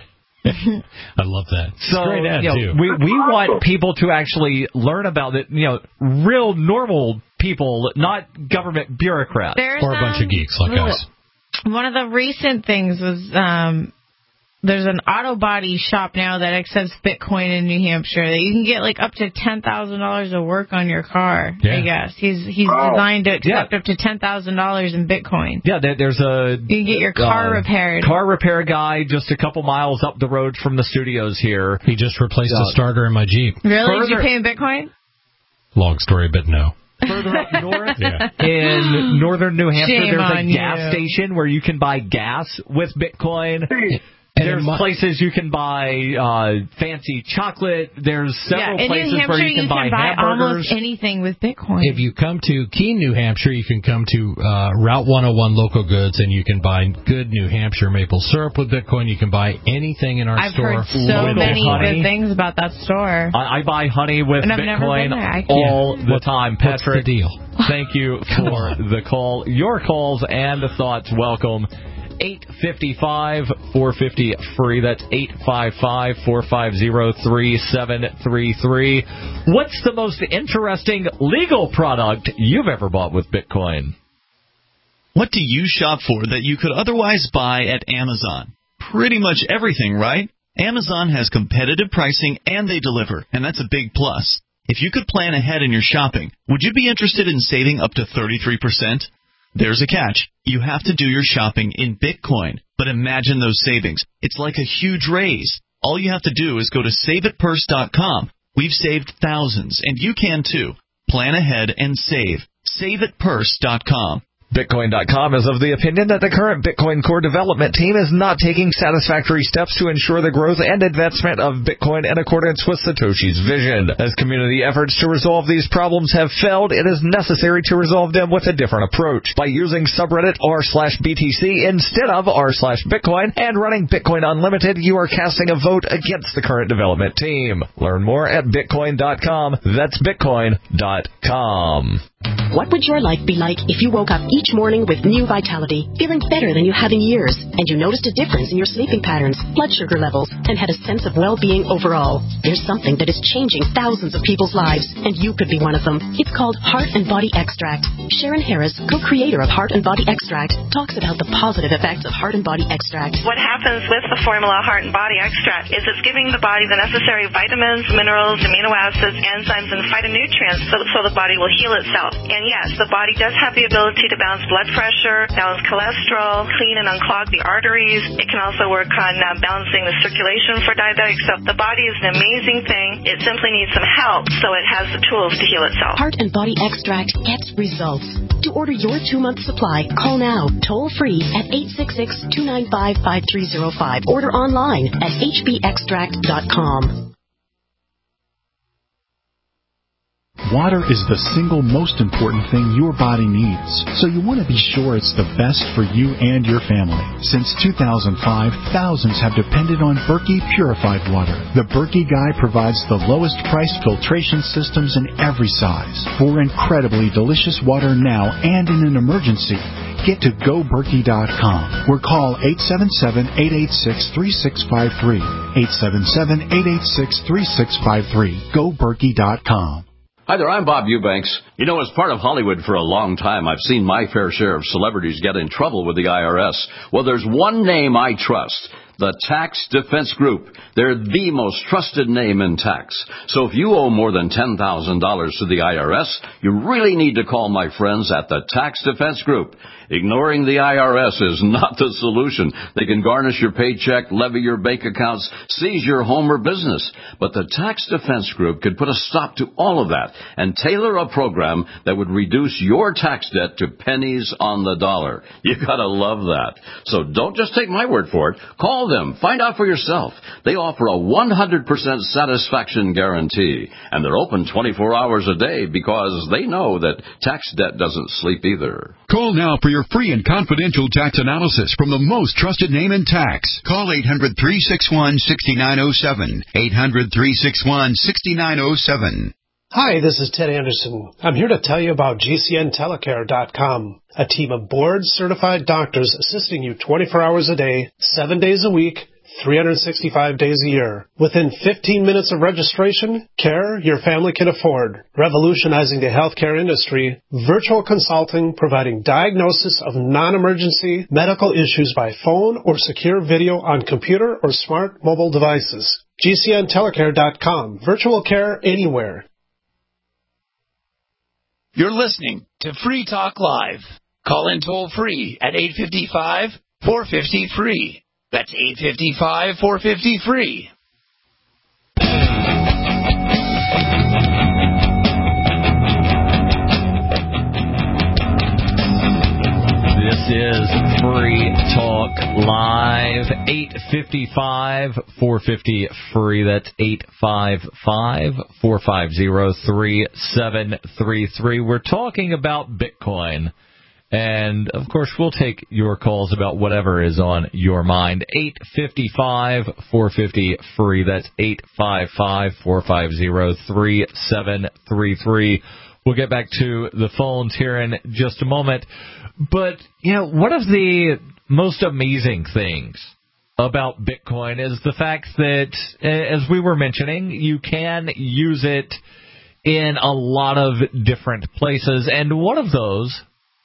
I love that. So, it's a great ad, you know, too. we we want people to actually learn about it. You know, real normal people, not government bureaucrats There's, or a bunch um, of geeks like us. One of the recent things was um, there's an auto body shop now that accepts Bitcoin in New Hampshire that you can get like up to ten thousand dollars of work on your car. Yeah. I guess he's he's Oh. designed to accept Yeah. up to ten thousand dollars in Bitcoin. Yeah, there, there's a... You can get your car uh, repaired. Car repair guy just a couple miles up the road from the studios here. He just replaced Uh, the starter in my Jeep. Really? Did you Further- pay in Bitcoin? Long story, but no. Further up north, Yeah. in northern New Hampshire, Shame there's a on gas you. station where you can buy gas with Bitcoin. There's places you can buy uh, fancy chocolate. There's several yeah, in places New Hampshire where you can, buy, buy hamburgers. almost anything with Bitcoin. If you come to Keene, New Hampshire, you can come to uh, Route one oh one Local Goods, and you can buy good New Hampshire maple syrup with Bitcoin. You can buy anything in our I've store. heard so Local many honey. good things about that store. I, I buy honey with And I've never Bitcoin been there. I can't. all the What- time. what's the Patrick, deal? thank you for the call. Your calls and the thoughts, welcome. eight five five, four five zero, free. That's eight five five, four five zero, three seven three three. What's the most interesting legal product you've ever bought with Bitcoin? What do you shop for that you could otherwise buy at Amazon? Pretty much everything, right? Amazon has competitive pricing and they deliver, and that's a big plus. If you could plan ahead in your shopping, would you be interested in saving up to thirty-three percent? There's a catch. You have to do your shopping in Bitcoin. But imagine those savings. It's like a huge raise. All you have to do is go to save it purse dot com. We've saved thousands, and you can too. Plan ahead and save. save it purse dot com. Bitcoin dot com is of the opinion that the current Bitcoin core development team is not taking satisfactory steps to ensure the growth and advancement of Bitcoin in accordance with Satoshi's vision. As community efforts to resolve these problems have failed, it is necessary to resolve them with a different approach. By using subreddit r slash B T C instead of r slash Bitcoin and running Bitcoin Unlimited, you are casting a vote against the current development team. Learn more at Bitcoin dot com. That's Bitcoin dot com. What would your life be like if you woke up each morning with new vitality, feeling better than you have in years, and you noticed a difference in your sleeping patterns, blood sugar levels, and had a sense of well-being overall? There's something that is changing thousands of people's lives, and you could be one of them. It's called Heart and Body Extract. Sharon Harris, co-creator of Heart and Body Extract, talks about the positive effects of Heart and Body Extract. What happens with the formula Heart and Body Extract is it's giving the body the necessary vitamins, minerals, amino acids, enzymes, and phytonutrients so, so the body will heal itself. And yes, the body does have the ability to balance blood pressure, balance cholesterol, clean and unclog the arteries. It can also work on uh, balancing the circulation for diabetics. So the body is an amazing thing. It simply needs some help so it has the tools to heal itself. Heart and Body Extract gets results. To order your two-month supply, call now, toll-free at eight six six, two nine five, five three zero five. Order online at h b extract dot com. Water is the single most important thing your body needs, so you want to be sure it's the best for you and your family. Since two thousand five, thousands have depended on Berkey purified water. The Berkey Guy provides the lowest priced filtration systems in every size for incredibly delicious water now and in an emergency. Get to go berkey dot com or call eight seven seven, eight eight six, three six five three. eight seven seven, eight eight six, three six five three. go berkey dot com. Hi there, I'm Bob Eubanks. You know, as part of Hollywood for a long time, I've seen my fair share of celebrities get in trouble with the I R S. Well, there's one name I trust. The Tax Defense Group. They're the most trusted name in tax. So if you owe more than ten thousand dollars to the I R S, you really need to call my friends at the Tax Defense Group. Ignoring the I R S is not the solution. They can garnish your paycheck, levy your bank accounts, seize your home or business. But the Tax Defense Group could put a stop to all of that and tailor a program that would reduce your tax debt to pennies on the dollar. You gotta love that. So don't just take my word for it. Call them. Find out for yourself. They offer a one hundred percent satisfaction guarantee. And they're open twenty-four hours a day because they know that tax debt doesn't sleep either. Call now for your free and confidential tax analysis from the most trusted name in tax. Call eight hundred, three six one, six nine zero seven. eight hundred, three six one, six nine zero seven. Hi, this is Ted Anderson. I'm here to tell you about G C N telecare dot com, a team of board-certified doctors assisting you twenty-four hours a day, seven days a week, three hundred sixty-five days a year. Within fifteen minutes of registration, care your family can afford. Revolutionizing the healthcare industry, virtual consulting providing diagnosis of non-emergency medical issues by phone or secure video on computer or smart mobile devices. G C N telecare dot com, virtual care anywhere. You're listening to Free Talk Live. Call in toll free at eight five five, four five zero, free. That's eight five five, four five zero, free. This is Free Talk Live, eight five five, four five zero, free. That's eight five five, four five zero, three seven three three. We're talking about Bitcoin. And, of course, we'll take your calls about whatever is on your mind. eight five five, four five zero, free. That's eight five five, four five zero, three seven three three. We'll get back to the phones here in just a moment. But, you know, one of the most amazing things about Bitcoin is the fact that, as we were mentioning, you can use it in a lot of different places. And one of those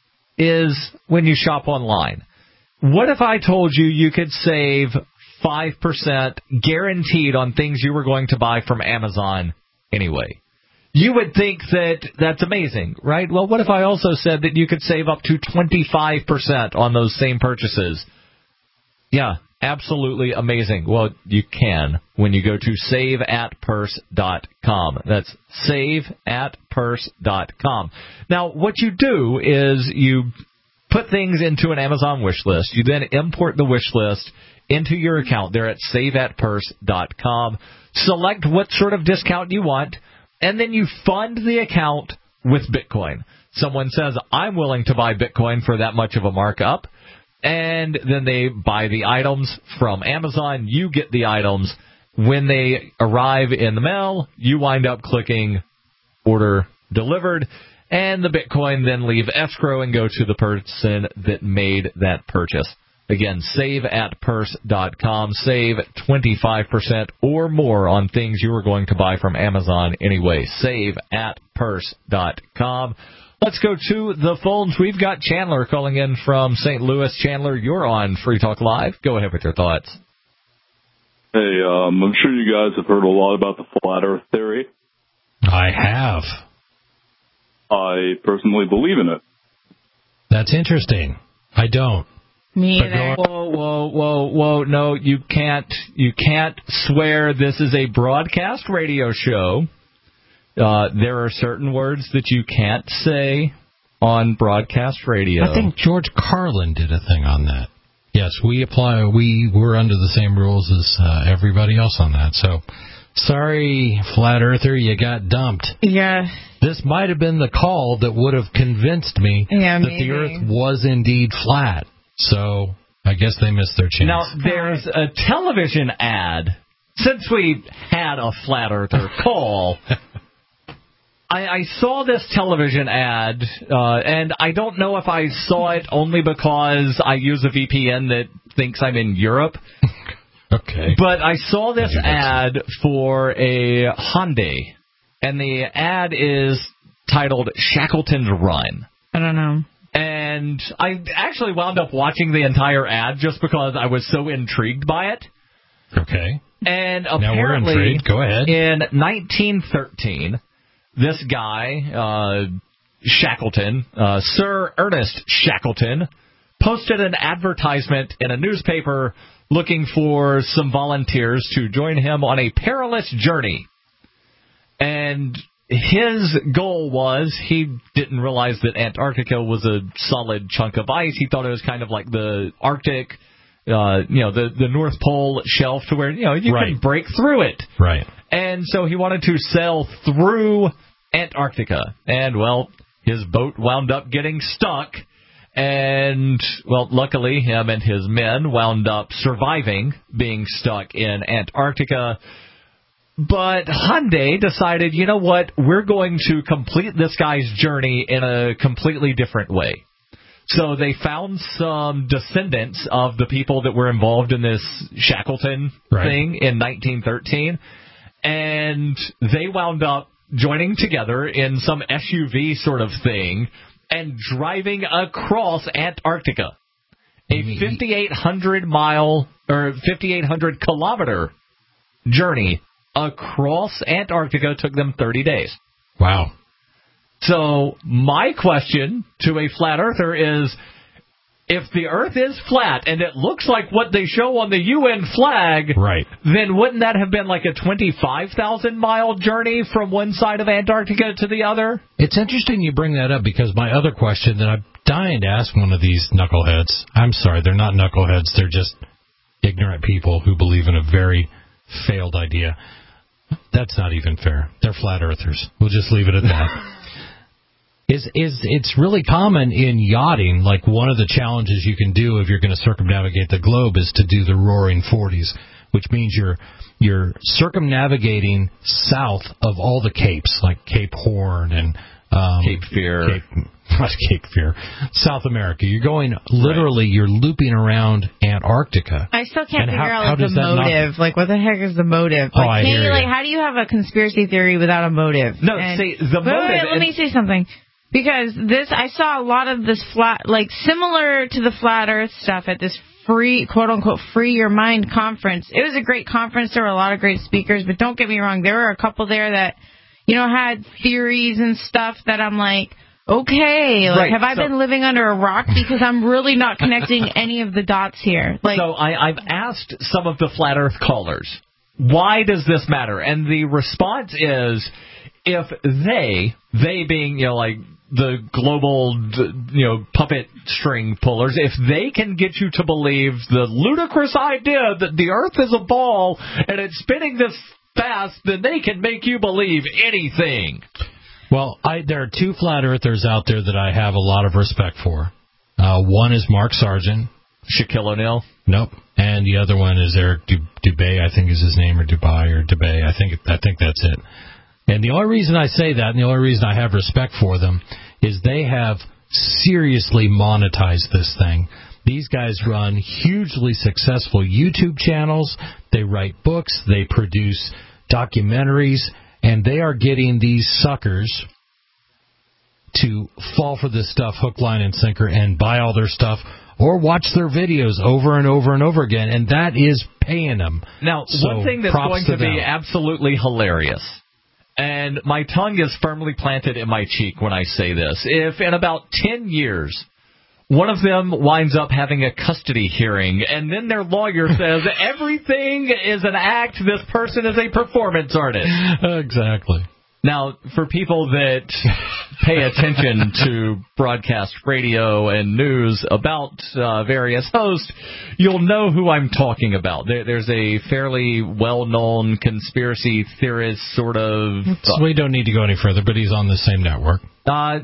is when you shop online. What if I told you you could save five percent guaranteed on things you were going to buy from Amazon anyway? You would think that that's amazing, right? Well, what if I also said that you could save up to twenty-five percent on those same purchases? Yeah, absolutely amazing. Well, you can when you go to save at purse dot com. That's save at purse dot com. Now, what you do is you put things into an Amazon wish list. You then import the wish list into your account there at save at purse dot com. Select what sort of discount you want, and then you fund the account with Bitcoin. Someone says, I'm willing to buy Bitcoin for that much of a markup. And then they buy the items from Amazon. You get the items. When they arrive in the mail, you wind up clicking order delivered. And the Bitcoin then leave escrow and go to the person that made that purchase. Again, save at purse dot com. Save twenty-five percent or more on things you were going to buy from Amazon anyway. save at purse dot com. Let's go to the phones. We've got Chandler calling in from Saint Louis. Chandler, you're on Free Talk Live. Go ahead with your thoughts. Hey, um, I'm sure you guys have heard a lot about the flat earth theory. I have. I personally believe in it. That's interesting. I don't. Me either. Whoa, whoa, whoa, whoa! No, you can't. You can't swear. This is a broadcast radio show. Uh, there are certain words that you can't say on broadcast radio. I think George Carlin did a thing on that. Yes, we apply. We we're under the same rules as uh, everybody else on that. So Sorry, Flat Earther, you got dumped. Yeah. This might have been the call that would have convinced me yeah, that maybe. the Earth was indeed flat. So I guess they missed their chance. Now, there's a television ad. Since we had a Flat Earther call, I, I saw this television ad, uh, and I don't know if I saw it only because I use a V P N that thinks I'm in Europe. Okay. But I saw this ad for a Hyundai, and the ad is titled Shackleton's Run. I don't know. And I actually wound up watching the entire ad just because I was so intrigued by it. Okay. And now we're apparently, intrigued. Go ahead. In nineteen thirteen, this guy, uh, Shackleton, uh, Sir Ernest Shackleton, posted an advertisement in a newspaper looking for some volunteers to join him on a perilous journey. And his goal was, he didn't realize that Antarctica was a solid chunk of ice. He thought it was kind of like the Arctic, uh, you know, the, the North Pole shelf to where, you know, you right. can break through it. Right. And so he wanted to sail through Antarctica. And, well, his boat wound up getting stuck. And, well, luckily him and his men wound up surviving being stuck in Antarctica. But Hyundai decided, you know what, we're going to complete this guy's journey in a completely different way. So they found some descendants of the people that were involved in this Shackleton right. thing in nineteen thirteen, and they wound up joining together in some S U V sort of thing and driving across Antarctica. A fifty-eight hundred mile or fifty-eight hundred kilometer journey across Antarctica took them thirty days. Wow. So my question to a flat earther is, if the Earth is flat and it looks like what they show on the U N flag, right. then wouldn't that have been like a twenty-five thousand mile journey from one side of Antarctica to the other? It's interesting you bring that up because my other question that I'm dying to ask one of these knuckleheads, I'm sorry, they're not knuckleheads, they're just ignorant people who believe in a very failed idea. That's not even fair. They're flat earthers. We'll just leave it at that. Is is it's really common in yachting, like one of the challenges you can do if you're going to circumnavigate the globe is to do the Roaring Forties, which means you're you're circumnavigating south of all the capes, like Cape Horn and um, Cape Fear. Cape, not Cape Fear. South America. You're going literally. Right. You're looping around Antarctica. I still can't and figure how, out like how the motive. Not... Like, what the heck is the motive? Oh, Like, I can hear you, like, you. how do you have a conspiracy theory without a motive? No, and, see, the wait, motive. Wait, wait, let me say something. Because this, I saw a lot of this flat, like similar to the flat Earth stuff at this free, quote unquote, free your mind conference. It was a great conference. There were a lot of great speakers, but don't get me wrong, there were a couple there that, you know, had theories and stuff that I'm like, okay, like, right, have I so, been living under a rock? Because I'm really not connecting any of the dots here. Like, so I, I've asked some of the flat Earth callers, why does this matter? And the response is, if they, they being, you know, like, the global, you know, puppet string pullers, if they can get you to believe the ludicrous idea that the Earth is a ball and it's spinning this fast, then they can make you believe anything. Well, I, there are two flat earthers out there that I have a lot of respect for. Uh, one is Mark Sargent. Shaquille O'Neal? Nope. And the other one is Eric Dubay, I think is his name, or Dubai, or Dubay. I think I think that's it. And the only reason I say that, and the only reason I have respect for them, is they have seriously monetized this thing. These guys run hugely successful YouTube channels. They write books. They produce documentaries. And they are getting these suckers to fall for this stuff hook, line, and sinker and buy all their stuff or watch their videos over and over and over again. And that is paying them. Now, so one thing that's going to, to be absolutely hilarious, and my tongue is firmly planted in my cheek when I say this, if in about ten years one of them winds up having a custody hearing and then their lawyer says everything is an act, this person is a performance artist. Exactly. Now, for people that pay attention to broadcast radio and news about uh, various hosts, you'll know who I'm talking about. There, there's a fairly well-known conspiracy theorist sort of... So we don't need to go any further, but he's on the same network. Uh,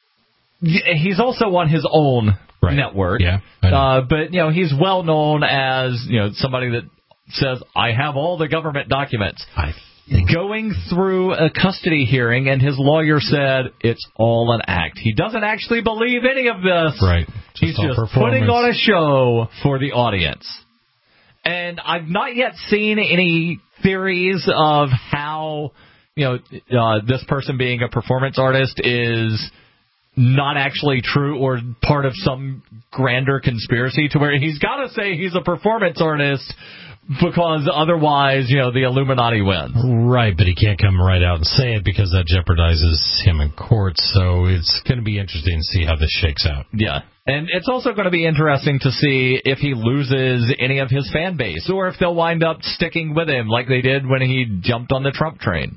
he's also on his own right. network. Yeah, uh, but, you know, he's well-known as, you know, somebody that says, I have all the government documents. I Going through a custody hearing, and his lawyer said it's all an act. He doesn't actually believe any of this. Right. Just He's just putting on a show for the audience. And I've not yet seen any theories of how, you know, uh, this person being a performance artist is not actually true or part of some grander conspiracy to where he's got to say he's a performance artist because otherwise, you know, the Illuminati wins. Right, but he can't come right out and say it because that jeopardizes him in court. So it's going to be interesting to see how this shakes out. Yeah. And it's also going to be interesting to see if he loses any of his fan base or if they'll wind up sticking with him like they did when he jumped on the Trump train.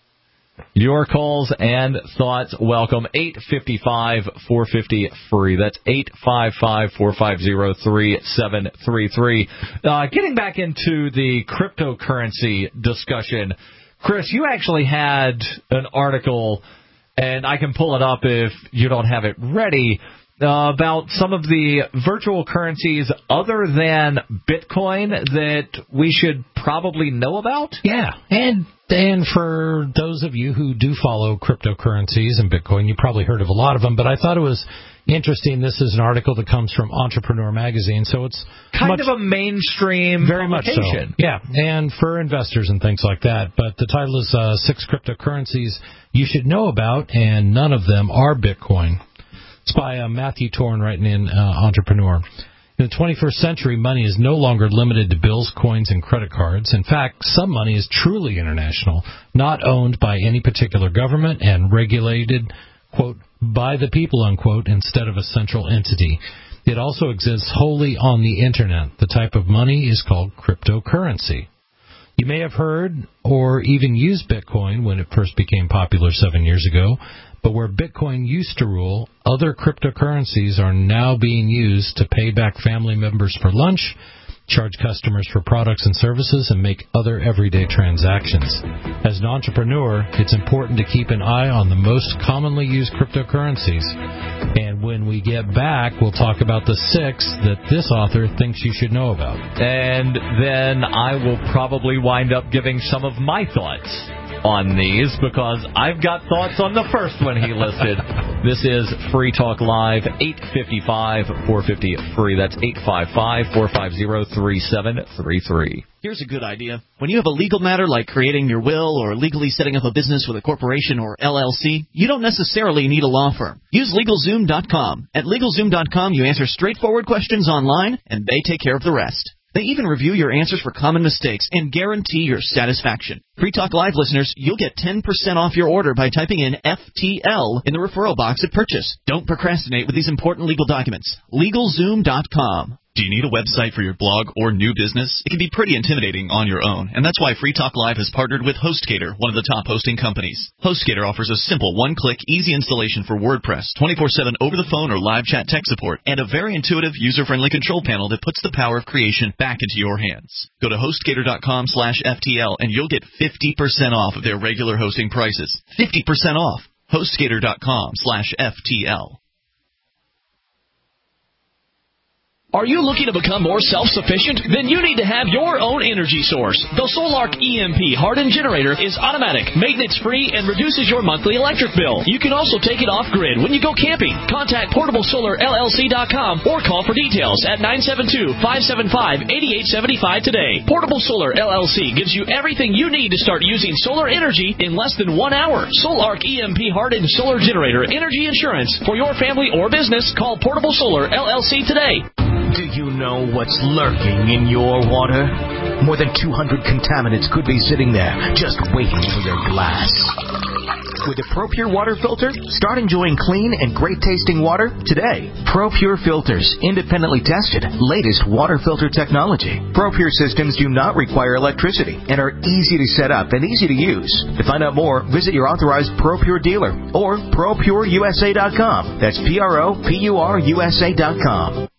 Your calls and thoughts welcome. eight five five, four five zero, free. That's eight five five, four five zero, three seven three three. Uh, getting back into the cryptocurrency discussion, Chris, you actually had an article, and I can pull it up if you don't have it ready, uh, about some of the virtual currencies other than Bitcoin that we should probably know about. Yeah, and and for those of you who do follow cryptocurrencies and Bitcoin, you probably heard of a lot of them, but I thought it was interesting. This is an article that comes from Entrepreneur Magazine, so it's kind much, of a mainstream very much so. Yeah, and for investors and things like that. But the title is uh, Six Cryptocurrencies You Should Know About, and none of them are Bitcoin. It's by uh, Matthew Torn, writing in uh, Entrepreneur. In the twenty-first century, money is no longer limited to bills, coins, and credit cards. In fact, some money is truly international, not owned by any particular government and regulated, quote, by the people, unquote, instead of a central entity. It also exists wholly on the Internet. The type of money is called cryptocurrency. You may have heard or even used Bitcoin when it first became popular seven years ago, but where Bitcoin used to rule, other cryptocurrencies are now being used to pay back family members for lunch, charge customers for products and services, and make other everyday transactions. As an entrepreneur, it's important to keep an eye on the most commonly used cryptocurrencies. And when we get back, we'll talk about the six that this author thinks you should know about. And then I will probably wind up giving some of my thoughts on these because I've got thoughts on the first one he listed. This is Free Talk Live, eight five five, four five zero, free. That's eight five five, four five zero, three seven three three. Here's a good idea. When you have a legal matter like creating your will or legally setting up a business with a corporation or L L C, you don't necessarily need a law firm. Use LegalZoom dot com. At LegalZoom dot com, you answer straightforward questions online, and they take care of the rest. They even review your answers for common mistakes and guarantee your satisfaction. Free Talk Live listeners, you'll get ten percent off your order by typing in F T L in the referral box at purchase. Don't procrastinate with these important legal documents. LegalZoom dot com. Do you need a website for your blog or new business? It can be pretty intimidating on your own, and that's why Free Talk Live has partnered with HostGator, one of the top hosting companies. HostGator offers a simple one-click, easy installation for WordPress, twenty-four seven over-the-phone or live chat tech support, and a very intuitive, user-friendly control panel that puts the power of creation back into your hands. Go to HostGator dot com slash F T L, and you'll get fifty percent off of their regular hosting prices. fifty percent off. HostGator dot com slash F T L. Are you looking to become more self-sufficient? Then you need to have your own energy source. The Solark E M P hardened generator is automatic, maintenance-free, and reduces your monthly electric bill. You can also take it off-grid when you go camping. Contact Portable Solar L L C dot com or call for details at nine seven two, five seven five, eight eight seven five today. Portable Solar L L C gives you everything you need to start using solar energy in less than one hour. Solark E M P hardened solar generator energy insurance for your family or business. Call Portable Solar L L C today. Do you know what's lurking in your water? More than two hundred contaminants could be sitting there just waiting for your glass. With the ProPure water filter, start enjoying clean and great tasting water today. ProPure filters, independently tested, latest water filter technology. ProPure systems do not require electricity and are easy to set up and easy to use. To find out more, visit your authorized ProPure dealer or Pro Pure U S A dot com. That's P R O P U R U S A dot com.